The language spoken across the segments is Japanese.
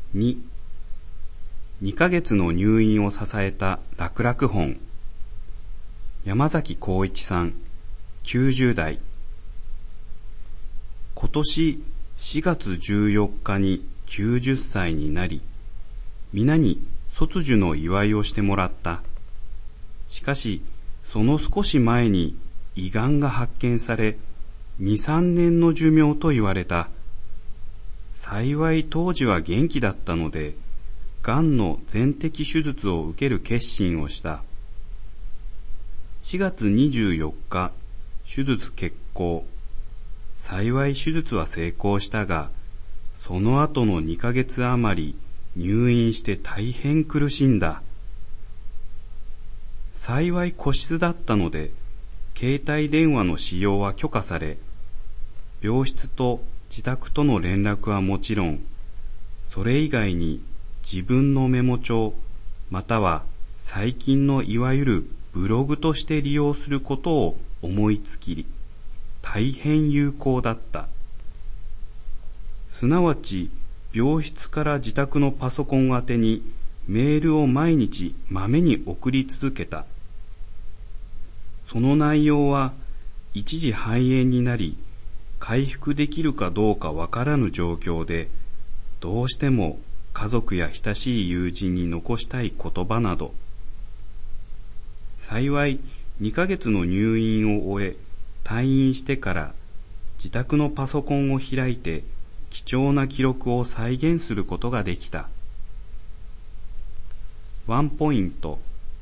2ヶ月の入院を支えた楽々本。山崎浩一さん、90代。今年4月14日に90歳になり、皆に卒寿の祝いをしてもらった。しかし、その少し前に胃がんが発見され、2、3年の寿命と言われた。幸い当時は元気だったので、がんの全摘手術を受ける決心をした。4月24日、手術決行。幸い手術は成功したが、その後の2ヶ月余り入院して大変苦しんだ。幸い個室だったので、携帯電話の使用は許可され、病室と自宅との連絡はもちろん、それ以外に自分のメモ帳、または最近のいわゆるブログとして利用することを思いつき、大変有効だった。すなわち、病室から自宅のパソコン宛てにメールを毎日まめに送り続けた。その内容は、一時肺炎になり、回復できるかどうかわからぬ状況で、どうしても家族や親しい友人に残したい言葉など。幸い2ヶ月の入院を終え、退院してから自宅のパソコンを開いて貴重な記録を再現することができた。ワンポイント。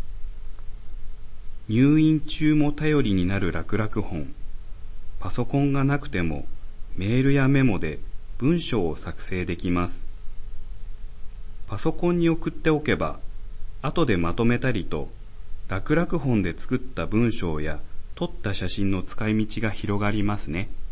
入院中も頼りになる楽々本。パソコンがなくてもメールやメモで文章を作成できます。パソコンに送っておけば、後でまとめたりと、楽々本で作った文章や撮った写真の使い道が広がりますね。